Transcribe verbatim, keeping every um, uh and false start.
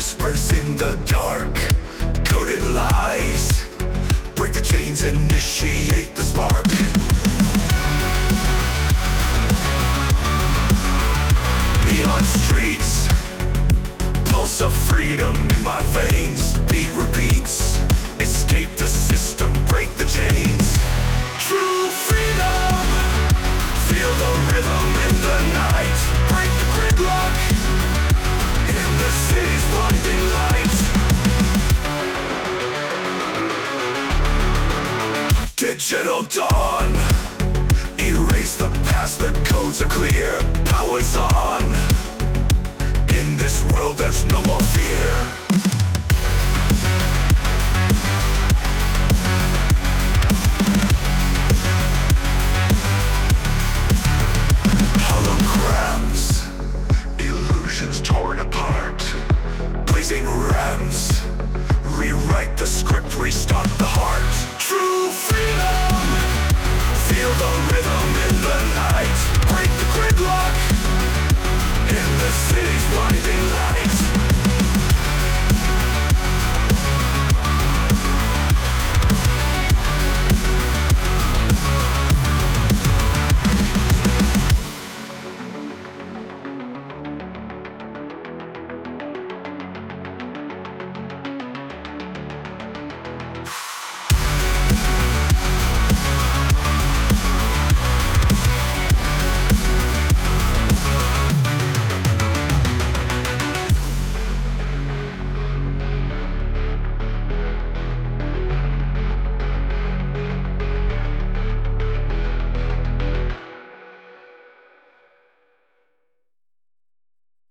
whispers in the dark, coded lies. Break the chains, initiate the spark. Neon streets, pulse of freedom in my veins. Beat repeats, escape the system, break the chains. True freedom, feel the rhythm in the night. Break the gridlock in the city's blinding light. Digital dawn, erase the past, the codes are clear. Power's on, in this world there's no more fear. Holograms, illusions torn apart. Blazing rams, rewrite the script, restart the heart. True freedom, feel the rhythm in the night. Break the gridlock in the city's blinding